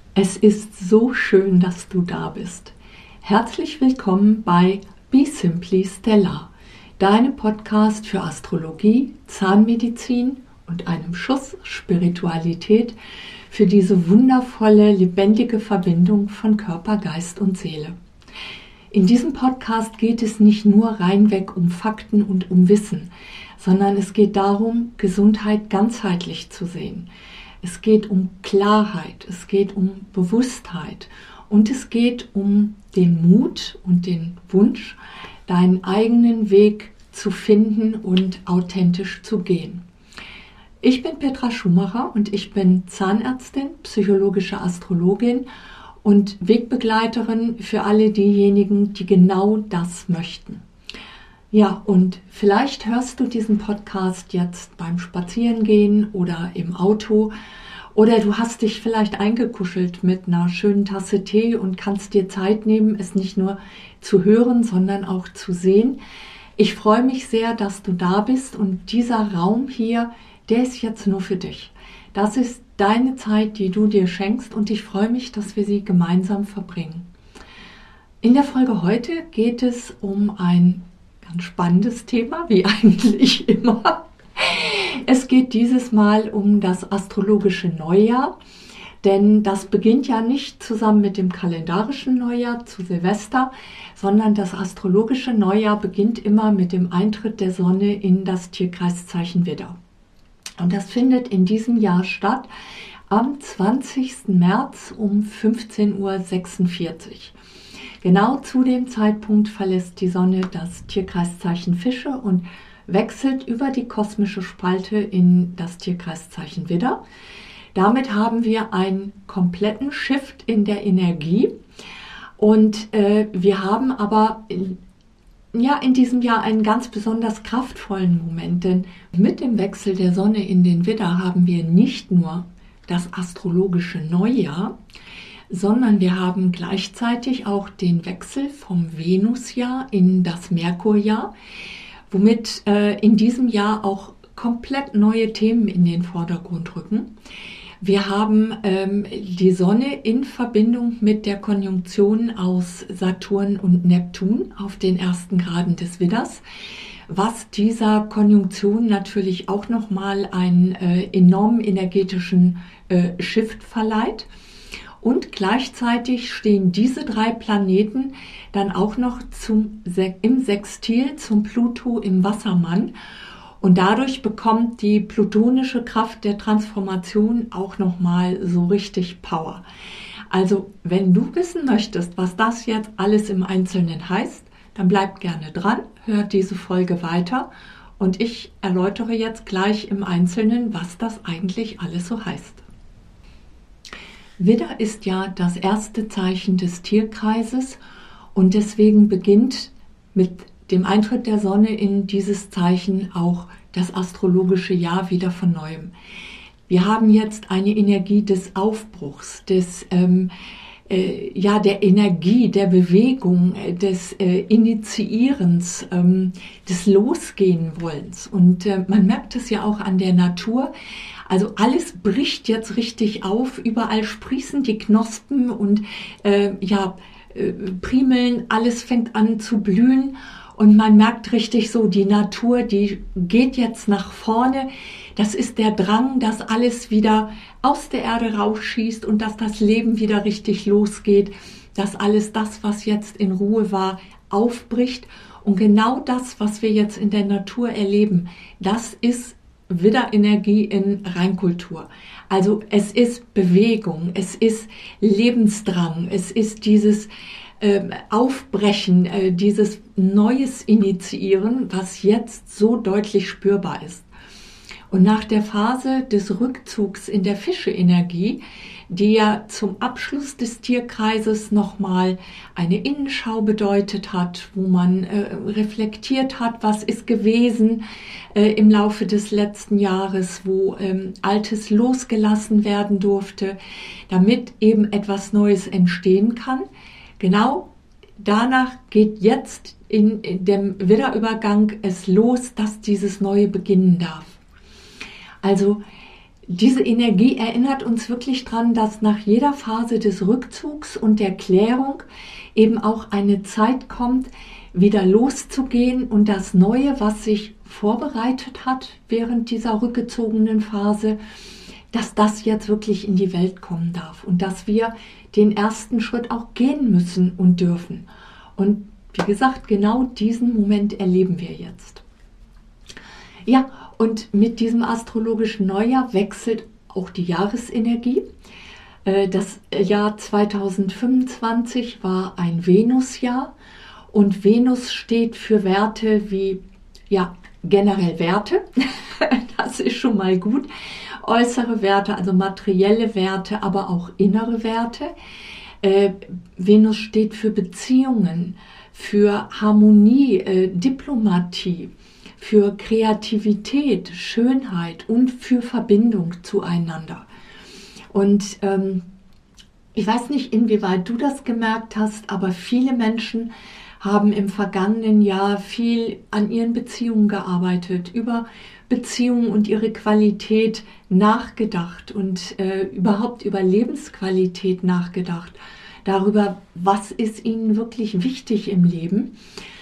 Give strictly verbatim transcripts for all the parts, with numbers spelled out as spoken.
Es ist so schön, dass du da bist. Herzlich willkommen bei Be Simply Stella, deinem Podcast für Astrologie, Zahnmedizin und einem Schuss Spiritualität für diese wundervolle, lebendige Verbindung von Körper, Geist und Seele. In diesem Podcast geht es nicht nur reinweg um Fakten und um Wissen, sondern es geht darum, Gesundheit ganzheitlich zu sehen. Es geht um Klarheit, es geht um Bewusstheit und es geht um den Mut und den Wunsch, deinen eigenen Weg zu finden und authentisch zu gehen. Ich bin Petra Schumacher und ich bin Zahnärztin, psychologische Astrologin und Wegbegleiterin für alle diejenigen, die genau das möchten. Ja, und vielleicht hörst du diesen Podcast jetzt beim Spazierengehen oder im Auto oder du hast dich vielleicht eingekuschelt mit einer schönen Tasse Tee und kannst dir Zeit nehmen, es nicht nur zu hören, sondern auch zu sehen. Ich freue mich sehr, dass du da bist und dieser Raum hier, der ist jetzt nur für dich. Das ist deine Zeit, die du dir schenkst und ich freue mich, dass wir sie gemeinsam verbringen. In der Folge heute geht es um ein ein spannendes Thema, wie eigentlich immer. Es geht dieses Mal um das astrologische Neujahr, denn das beginnt ja nicht zusammen mit dem kalendarischen Neujahr zu Silvester, sondern das astrologische Neujahr beginnt immer mit dem Eintritt der Sonne in das Tierkreiszeichen Widder. Und das findet in diesem Jahr statt am zwanzigsten März um fünfzehn Uhr sechsundvierzig. Genau zu dem Zeitpunkt verlässt die Sonne das Tierkreiszeichen Fische und wechselt über die kosmische Spalte in das Tierkreiszeichen Widder. Damit haben wir einen kompletten Shift in der Energie und äh, wir haben aber in, ja, in diesem Jahr einen ganz besonders kraftvollen Moment, denn mit dem Wechsel der Sonne in den Widder haben wir nicht nur das astrologische Neujahr, sondern wir haben gleichzeitig auch den Wechsel vom Venusjahr in das Merkurjahr, womit äh, in diesem Jahr auch komplett neue Themen in den Vordergrund rücken. Wir haben ähm, die Sonne in Verbindung mit der Konjunktion aus Saturn und Neptun auf den ersten Graden des Widders, was dieser Konjunktion natürlich auch nochmal einen äh, enormen energetischen äh, Shift verleiht. Und gleichzeitig stehen diese drei Planeten dann auch noch zum, im Sextil zum Pluto im Wassermann. Und dadurch bekommt die plutonische Kraft der Transformation auch nochmal so richtig Power. Also wenn du wissen möchtest, was das jetzt alles im Einzelnen heißt, dann bleib gerne dran, hör diese Folge weiter. Und ich erläutere jetzt gleich im Einzelnen, was das eigentlich alles so heißt. Widder ist ja das erste Zeichen des Tierkreises und deswegen beginnt mit dem Eintritt der Sonne in dieses Zeichen auch das astrologische Jahr wieder von neuem. Wir haben jetzt eine Energie des Aufbruchs, des, ähm, äh, ja, der Energie, der Bewegung, des äh, Initiierens, ähm, des Losgehen-Wollens. Und äh, man merkt es ja auch an der Natur. Also alles bricht jetzt richtig auf, überall sprießen die Knospen und äh, ja, äh, Primeln, alles fängt an zu blühen und man merkt richtig so, die Natur, die geht jetzt nach vorne. Das ist der Drang, dass alles wieder aus der Erde rausschießt und dass das Leben wieder richtig losgeht, dass alles das, was jetzt in Ruhe war, aufbricht. Und genau das, was wir jetzt in der Natur erleben, das ist Widderenergie in Reinkultur. Also es ist Bewegung, es ist Lebensdrang, es ist dieses äh, Aufbrechen, äh, dieses Neues Initiieren, was jetzt so deutlich spürbar ist. Und nach der Phase des Rückzugs in der Fische-Energie, die ja zum Abschluss des Tierkreises nochmal eine Innenschau bedeutet hat, wo man äh, reflektiert hat, was ist gewesen äh, im Laufe des letzten Jahres, wo ähm, Altes losgelassen werden durfte, damit eben etwas Neues entstehen kann. Genau danach geht jetzt in, in dem Widderübergang es los, dass dieses Neue beginnen darf. Also diese Energie erinnert uns wirklich daran, dass nach jeder Phase des Rückzugs und der Klärung eben auch eine Zeit kommt, wieder loszugehen und das Neue, was sich vorbereitet hat während dieser rückgezogenen Phase, dass das jetzt wirklich in die Welt kommen darf und dass wir den ersten Schritt auch gehen müssen und dürfen. Und wie gesagt, genau diesen Moment erleben wir jetzt. Ja, und mit diesem astrologischen Neujahr wechselt auch die Jahresenergie. Das Jahr zweitausendfünfundzwanzig war ein Venusjahr und Venus steht für Werte wie, ja, generell Werte, das ist schon mal gut, äußere Werte, also materielle Werte, aber auch innere Werte. Äh, Venus steht für Beziehungen, für Harmonie, äh, Diplomatie, für Kreativität, Schönheit und für Verbindung zueinander. Und ähm, ich weiß nicht, inwieweit du das gemerkt hast, aber viele Menschen haben im vergangenen Jahr viel an ihren Beziehungen gearbeitet, über Beziehungen und ihre Qualität nachgedacht und äh, überhaupt über Lebensqualität nachgedacht, darüber, was ist ihnen wirklich wichtig im Leben.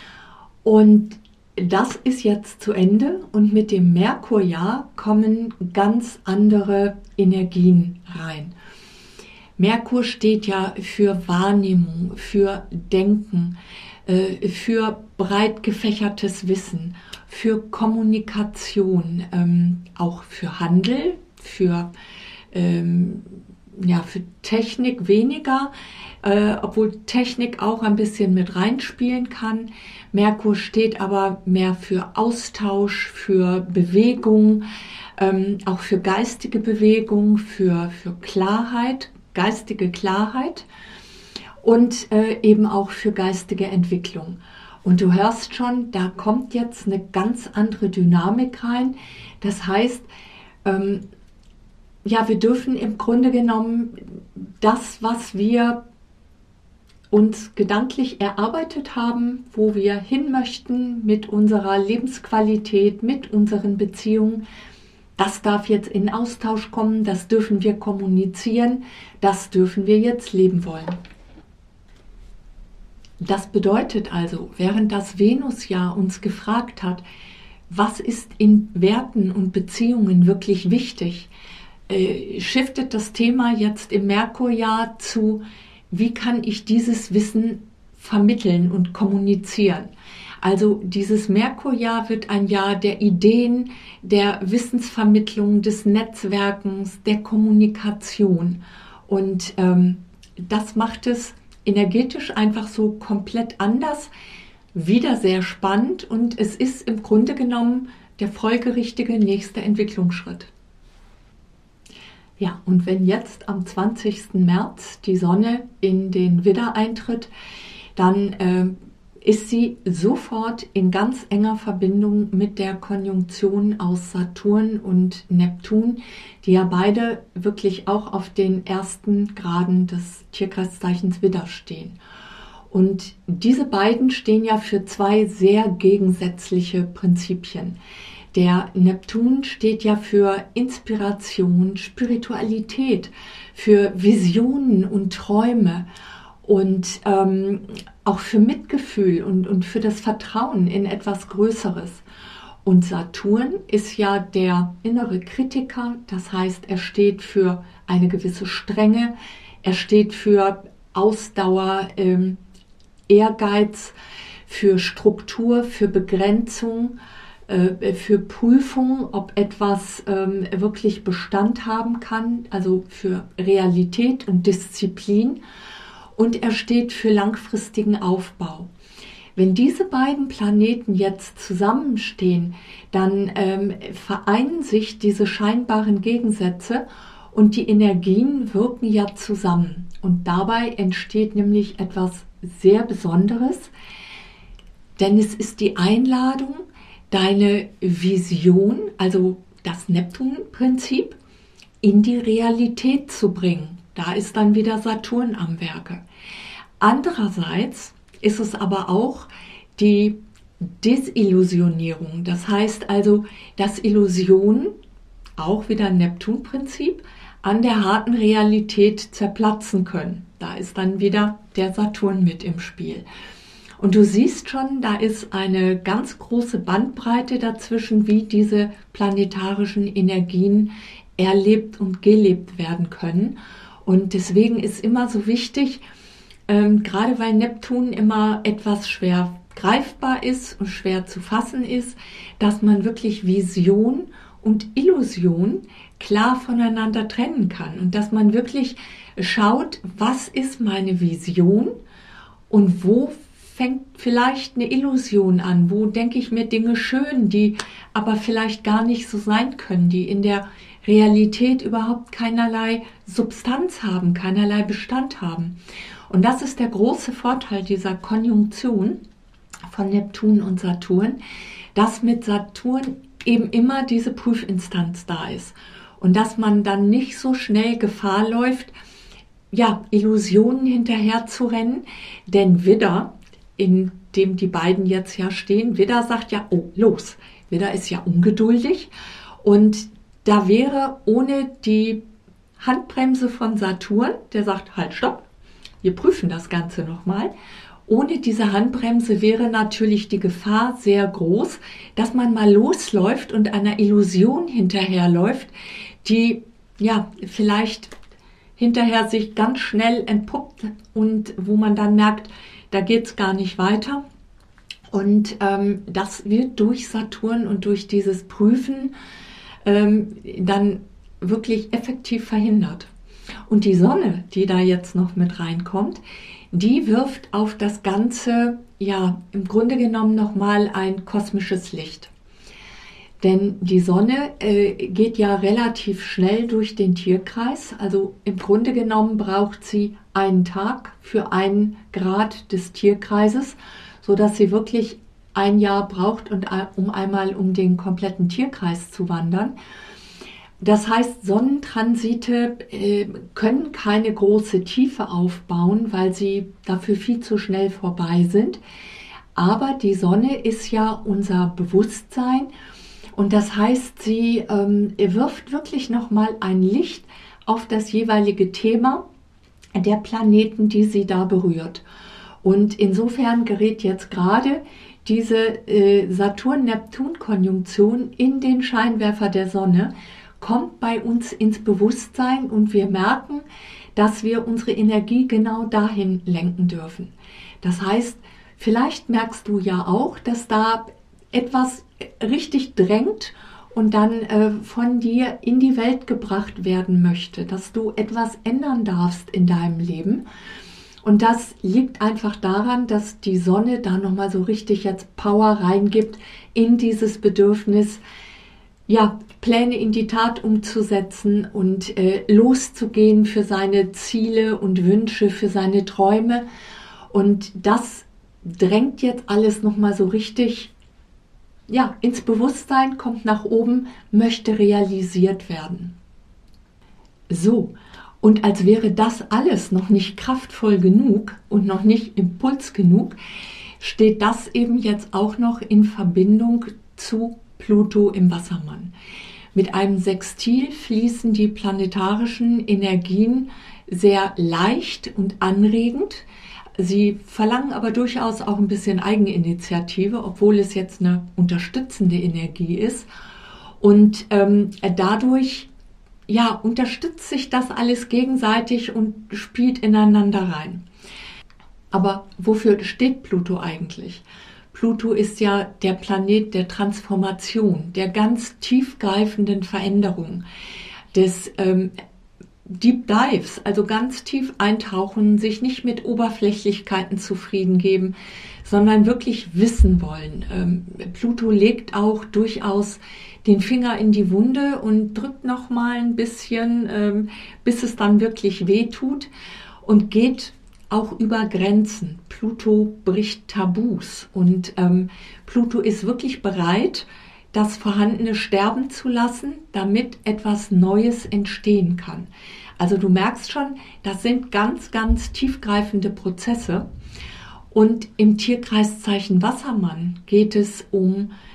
Und das ist jetzt zu Ende und mit dem Merkurjahr kommen ganz andere Energien rein. Merkur steht ja für Wahrnehmung, für Denken, für breit gefächertes Wissen, für Kommunikation, ähm, auch für Handel, für, ähm, ja, für Technik weniger, äh, obwohl Technik auch ein bisschen mit reinspielen kann. Merkur steht aber mehr für Austausch, für Bewegung, ähm, auch für geistige Bewegung, für, für Klarheit, geistige Klarheit. Und äh, eben auch für geistige Entwicklung. Und du hörst schon, da kommt jetzt eine ganz andere Dynamik rein. Das heißt, ähm, ja, wir dürfen im Grunde genommen das, was wir uns gedanklich erarbeitet haben, wo wir hin möchten mit unserer Lebensqualität, mit unseren Beziehungen, das darf jetzt in Austausch kommen, das dürfen wir kommunizieren, das dürfen wir jetzt leben wollen. Das bedeutet also, während das Venusjahr uns gefragt hat, was ist in Werten und Beziehungen wirklich wichtig, äh, shiftet das Thema jetzt im Merkurjahr zu, wie kann ich dieses Wissen vermitteln und kommunizieren. Also dieses Merkurjahr wird ein Jahr der Ideen, der Wissensvermittlung, des Netzwerkens, der Kommunikation. Und ähm, das macht es energetisch einfach so komplett anders, wieder sehr spannend und es ist im Grunde genommen der folgerichtige nächste Entwicklungsschritt. Ja, und wenn jetzt am zwanzigsten März die Sonne in den Widder eintritt, dann äh, ist sie sofort in ganz enger Verbindung mit der Konjunktion aus Saturn und Neptun, die ja beide wirklich auch auf den ersten Graden des Tierkreiszeichens Widder stehen. Und diese beiden stehen ja für zwei sehr gegensätzliche Prinzipien. Der Neptun steht ja für Inspiration, Spiritualität, für Visionen und Träume. Und ähm, auch für Mitgefühl und, und für das Vertrauen in etwas Größeres. Und Saturn ist ja der innere Kritiker, das heißt, er steht für eine gewisse Strenge, er steht für Ausdauer, ähm, Ehrgeiz, für Struktur, für Begrenzung, äh, für Prüfung, ob etwas ähm, wirklich Bestand haben kann, also für Realität und Disziplin. Und er steht für langfristigen Aufbau. Wenn diese beiden Planeten jetzt zusammenstehen, dann ähm, vereinen sich diese scheinbaren Gegensätze und die Energien wirken ja zusammen. Und dabei entsteht nämlich etwas sehr Besonderes, denn es ist die Einladung, deine Vision, also das Neptun-Prinzip, in die Realität zu bringen. Da ist dann wieder Saturn am Werke. Andererseits ist es aber auch die Desillusionierung. Das heißt also, dass Illusionen auch wieder ein Neptun-Prinzip, an der harten Realität zerplatzen können. Da ist dann wieder der Saturn mit im Spiel. Und du siehst schon, da ist eine ganz große Bandbreite dazwischen, wie diese planetarischen Energien erlebt und gelebt werden können. Und deswegen ist immer so wichtig, ähm, gerade weil Neptun immer etwas schwer greifbar ist und schwer zu fassen ist, dass man wirklich Vision und Illusion klar voneinander trennen kann und dass man wirklich schaut, was ist meine Vision und wo fängt vielleicht eine Illusion an, wo denke ich mir Dinge schön, die aber vielleicht gar nicht so sein können, die in der Realität überhaupt keinerlei Substanz haben, keinerlei Bestand haben. Und das ist der große Vorteil dieser Konjunktion von Neptun und Saturn, dass mit Saturn eben immer diese Prüfinstanz da ist und dass man dann nicht so schnell Gefahr läuft, ja, Illusionen hinterher zu rennen, denn Widder, in dem die beiden jetzt ja stehen, Widder sagt ja, oh, los, Widder ist ja ungeduldig und da wäre ohne die Handbremse von Saturn, der sagt, halt, stopp, wir prüfen das Ganze nochmal. Ohne diese Handbremse wäre natürlich die Gefahr sehr groß, dass man mal losläuft und einer Illusion hinterherläuft, die ja vielleicht hinterher sich ganz schnell entpuppt und wo man dann merkt, da geht es gar nicht weiter. Und ähm, das wird durch Saturn und durch dieses Prüfen ähm, dann wirklich effektiv verhindert. Und die Sonne, die da jetzt noch mit reinkommt, die wirft auf das Ganze, ja, im Grunde genommen nochmal ein kosmisches Licht. Denn die Sonne äh, geht ja relativ schnell durch den Tierkreis. Also im Grunde genommen braucht sie einen Tag für einen Grad des Tierkreises, sodass sie wirklich ein Jahr braucht, und, um einmal um den kompletten Tierkreis zu wandern. Das heißt, Sonnentransite äh, können keine große Tiefe aufbauen, weil sie dafür viel zu schnell vorbei sind. Aber die Sonne ist ja unser Bewusstsein und das heißt, sie ähm, wirft wirklich nochmal ein Licht auf das jeweilige Thema der Planeten, die sie da berührt. Und insofern gerät jetzt gerade diese äh, Saturn-Neptun-Konjunktion in den Scheinwerfer der Sonne, kommt bei uns ins Bewusstsein und wir merken, dass wir unsere Energie genau dahin lenken dürfen. Das heißt, vielleicht merkst du ja auch, dass da etwas richtig drängt und dann äh, von dir in die Welt gebracht werden möchte, dass du etwas ändern darfst in deinem Leben. Und das liegt einfach daran, dass die Sonne da nochmal so richtig jetzt Power reingibt in dieses Bedürfnis, ja, Pläne in die Tat umzusetzen und äh, loszugehen für seine Ziele und Wünsche, für seine Träume. Und das drängt jetzt alles nochmal so richtig, ja, ins Bewusstsein, kommt nach oben, möchte realisiert werden. So, und als wäre das alles noch nicht kraftvoll genug und noch nicht Impuls genug, steht das eben jetzt auch noch in Verbindung zu Pluto im Wassermann. Mit einem Sextil fließen die planetarischen Energien sehr leicht und anregend. Sie verlangen aber durchaus auch ein bisschen Eigeninitiative, obwohl es jetzt eine unterstützende Energie ist. Und ähm, dadurch ja, unterstützt sich das alles gegenseitig und spielt ineinander rein. Aber wofür steht Pluto eigentlich? Pluto ist ja der Planet der Transformation, der ganz tiefgreifenden Veränderung, des ähm, Deep Dives, also ganz tief eintauchen, sich nicht mit Oberflächlichkeiten zufrieden geben, sondern wirklich wissen wollen. Ähm, Pluto legt auch durchaus den Finger in die Wunde und drückt noch mal ein bisschen, ähm, bis es dann wirklich weh tut und geht auch über Grenzen. Pluto bricht Tabus und ähm, Pluto ist wirklich bereit, das Vorhandene sterben zu lassen, damit etwas Neues entstehen kann. Also du merkst schon, das sind ganz, ganz tiefgreifende Prozesse. Und im Tierkreiszeichen Wassermann geht es um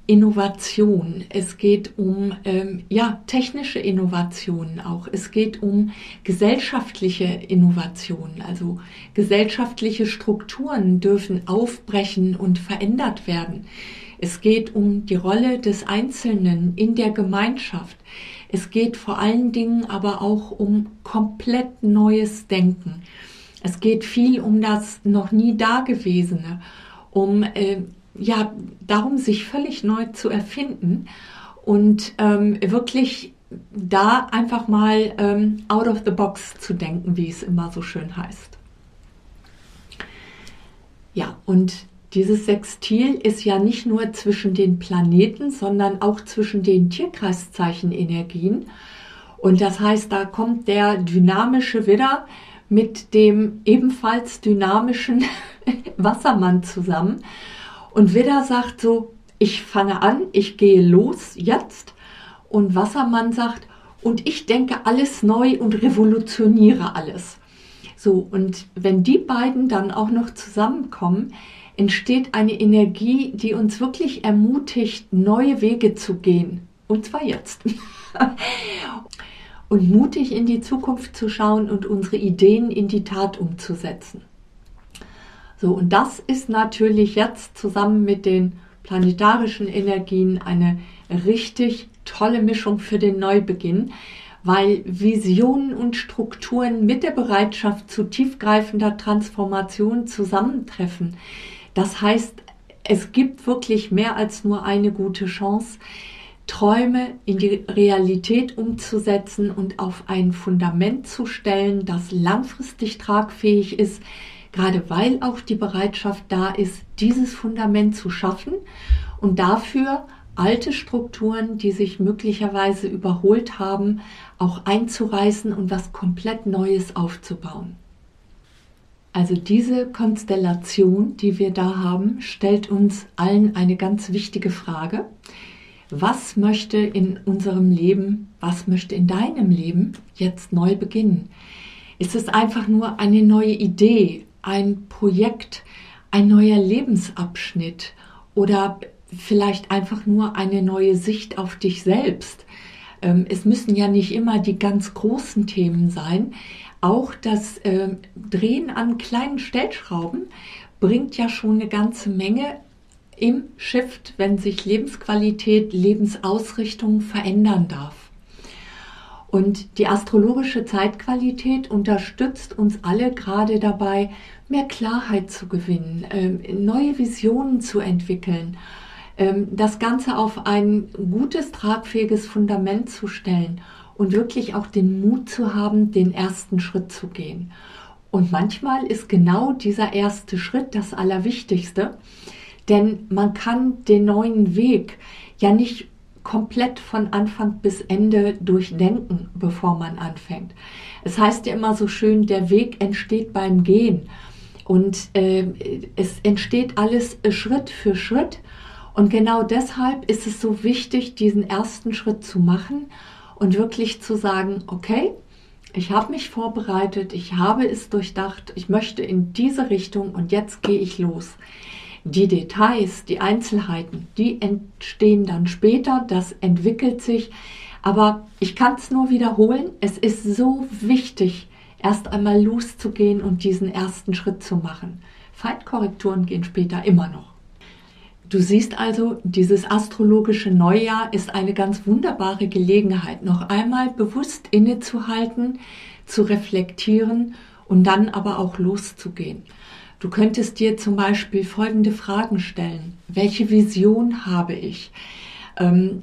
Innovation, es geht um ähm, ja, technische Innovationen auch, es geht um gesellschaftliche Innovationen, also gesellschaftliche Strukturen dürfen aufbrechen und verändert werden. Es geht um die Rolle des Einzelnen in der Gemeinschaft. Es geht vor allen Dingen aber auch um komplett neues Denken. Es geht viel um das noch nie Dagewesene, um äh, ja, darum, sich völlig neu zu erfinden und ähm, wirklich da einfach mal ähm, out of the box zu denken, wie es immer so schön heißt. Ja, und dieses Sextil ist ja nicht nur zwischen den Planeten, sondern auch zwischen den Tierkreiszeichenenergien. Und das heißt, da kommt der dynamische Widder mit dem ebenfalls dynamischen Wassermann zusammen. Und Widder sagt so, ich fange an, ich gehe los jetzt. Und Wassermann sagt, und ich denke alles neu und revolutioniere alles. So, und wenn die beiden dann auch noch zusammenkommen, entsteht eine Energie, die uns wirklich ermutigt, neue Wege zu gehen. Und zwar jetzt. Und mutig in die Zukunft zu schauen und unsere Ideen in die Tat umzusetzen. So, und das ist natürlich jetzt zusammen mit den planetarischen Energien eine richtig tolle Mischung für den Neubeginn, weil Visionen und Strukturen mit der Bereitschaft zu tiefgreifender Transformation zusammentreffen. Das heißt, es gibt wirklich mehr als nur eine gute Chance, Träume in die Realität umzusetzen und auf ein Fundament zu stellen, das langfristig tragfähig ist, gerade weil auch die Bereitschaft da ist, dieses Fundament zu schaffen und dafür alte Strukturen, die sich möglicherweise überholt haben, auch einzureißen und was komplett Neues aufzubauen. Also diese Konstellation, die wir da haben, stellt uns allen eine ganz wichtige Frage. Was möchte in unserem Leben, was möchte in deinem Leben jetzt neu beginnen? Ist es einfach nur eine neue Idee, ein Projekt, ein neuer Lebensabschnitt oder vielleicht einfach nur eine neue Sicht auf dich selbst? Es müssen ja nicht immer die ganz großen Themen sein. Auch das äh, Drehen an kleinen Stellschrauben bringt ja schon eine ganze Menge im Shift, wenn sich Lebensqualität, Lebensausrichtung verändern darf. Und die astrologische Zeitqualität unterstützt uns alle gerade dabei, mehr Klarheit zu gewinnen, äh, neue Visionen zu entwickeln, äh, das Ganze auf ein gutes, tragfähiges Fundament zu stellen und wirklich auch den Mut zu haben, den ersten Schritt zu gehen. Und manchmal ist genau dieser erste Schritt das Allerwichtigste, denn man kann den neuen Weg ja nicht komplett von Anfang bis Ende durchdenken, bevor man anfängt. Es heißt ja immer so schön, der Weg entsteht beim Gehen und äh, es entsteht alles Schritt für Schritt und genau deshalb ist es so wichtig, diesen ersten Schritt zu machen und wirklich zu sagen, okay, ich habe mich vorbereitet, ich habe es durchdacht, ich möchte in diese Richtung und jetzt gehe ich los. Die Details, die Einzelheiten, die entstehen dann später, das entwickelt sich, aber ich kann es nur wiederholen, es ist so wichtig, erst einmal loszugehen und diesen ersten Schritt zu machen. Feinkorrekturen gehen später immer noch. Du siehst also, dieses astrologische Neujahr ist eine ganz wunderbare Gelegenheit, noch einmal bewusst innezuhalten, zu reflektieren und dann aber auch loszugehen. Du könntest dir zum Beispiel folgende Fragen stellen. Welche Vision habe ich? Ähm,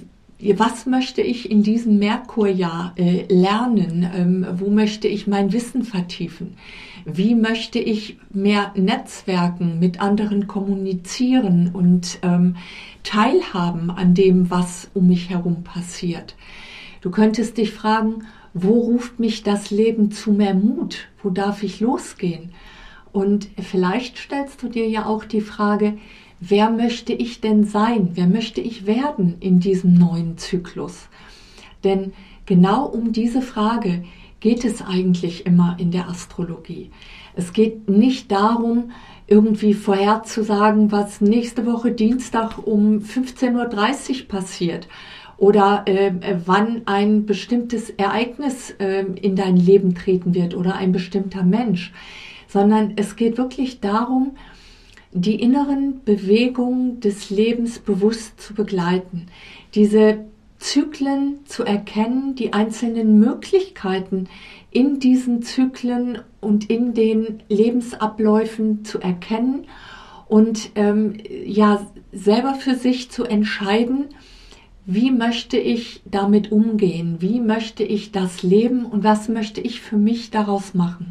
was möchte ich in diesem Merkurjahr äh, lernen? Ähm, wo möchte ich mein Wissen vertiefen? Wie möchte ich mehr netzwerken, mit anderen kommunizieren und ähm, teilhaben an dem, was um mich herum passiert? Du könntest dich fragen, wo ruft mich das Leben zu mehr Mut? Wo darf ich losgehen? Und vielleicht stellst du dir ja auch die Frage, wer möchte ich denn sein? Wer möchte ich werden in diesem neuen Zyklus? Denn genau um diese Frage geht es eigentlich immer in der Astrologie. Es geht nicht darum, irgendwie vorherzusagen, was nächste Woche Dienstag um fünfzehn Uhr dreißig passiert oder äh, wann ein bestimmtes Ereignis äh, in dein Leben treten wird oder ein bestimmter Mensch, sondern es geht wirklich darum, die inneren Bewegungen des Lebens bewusst zu begleiten, diese Zyklen zu erkennen, die einzelnen Möglichkeiten in diesen Zyklen und in den Lebensabläufen zu erkennen und ähm, ja selber für sich zu entscheiden, wie möchte ich damit umgehen, wie möchte ich das leben und was möchte ich für mich daraus machen.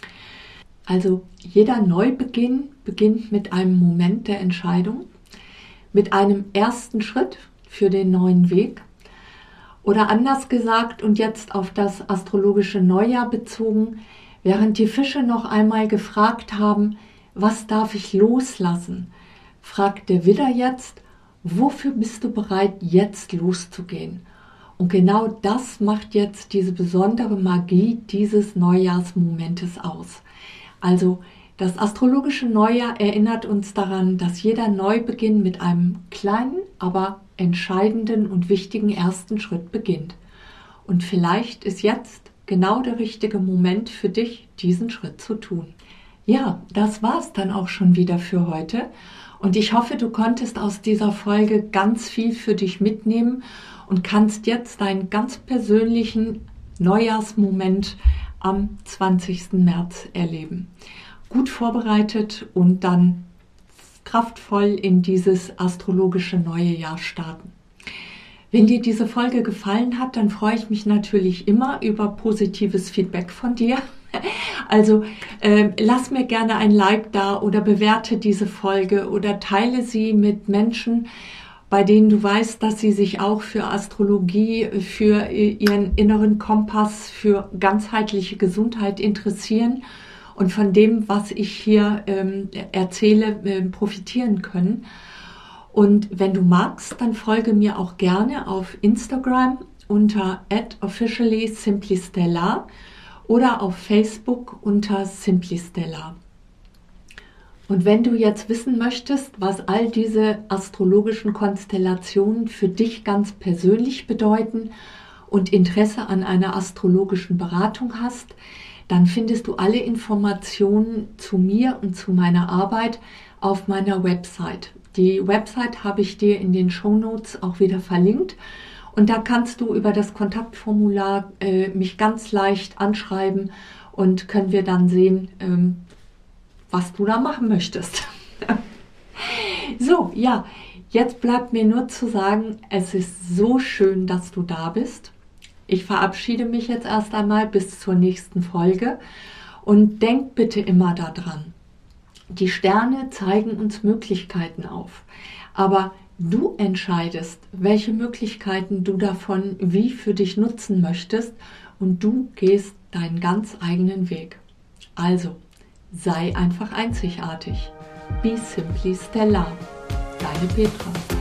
Also jeder Neubeginn beginnt mit einem Moment der Entscheidung, mit einem ersten Schritt für den neuen Weg. Oder anders gesagt und jetzt auf das astrologische Neujahr bezogen, während die Fische noch einmal gefragt haben, was darf ich loslassen, fragt der Widder jetzt, wofür bist du bereit, jetzt loszugehen? Und genau das macht jetzt diese besondere Magie dieses Neujahrsmomentes aus. Also das astrologische Neujahr erinnert uns daran, dass jeder Neubeginn mit einem kleinen, aber entscheidenden und wichtigen ersten Schritt beginnt. Und vielleicht ist jetzt genau der richtige Moment für dich, diesen Schritt zu tun. Ja, das war's dann auch schon wieder für heute. Und ich hoffe, du konntest aus dieser Folge ganz viel für dich mitnehmen und kannst jetzt deinen ganz persönlichen Neujahrsmoment am zwanzigsten März erleben. Gut vorbereitet und dann kraftvoll in dieses astrologische neue Jahr starten. Wenn dir diese Folge gefallen hat, dann freue ich mich natürlich immer über positives Feedback von dir. Also äh, lass mir gerne ein Like da oder bewerte diese Folge oder teile sie mit Menschen, bei denen du weißt, dass sie sich auch für Astrologie, für ihren inneren Kompass, für ganzheitliche Gesundheit interessieren und von dem, was ich hier ähm, erzähle, äh, profitieren können. Und wenn du magst, dann folge mir auch gerne auf Instagram unter at officially simply stellar oder auf Facebook unter Simply Stellar. Und wenn du jetzt wissen möchtest, was all diese astrologischen Konstellationen für dich ganz persönlich bedeuten und Interesse an einer astrologischen Beratung hast, dann findest du alle Informationen zu mir und zu meiner Arbeit auf meiner Website. Die Website habe ich dir in den Shownotes auch wieder verlinkt und da kannst du über das Kontaktformular äh, mich ganz leicht anschreiben und können wir dann sehen, ähm, was du da machen möchtest. So, ja, jetzt bleibt mir nur zu sagen, es ist so schön, dass du da bist. Ich verabschiede mich jetzt erst einmal bis zur nächsten Folge und denk bitte immer daran. Die Sterne zeigen uns Möglichkeiten auf, aber du entscheidest, welche Möglichkeiten du davon wie für dich nutzen möchtest und du gehst deinen ganz eigenen Weg. Also, sei einfach einzigartig. Be simply stellar. Deine Petra.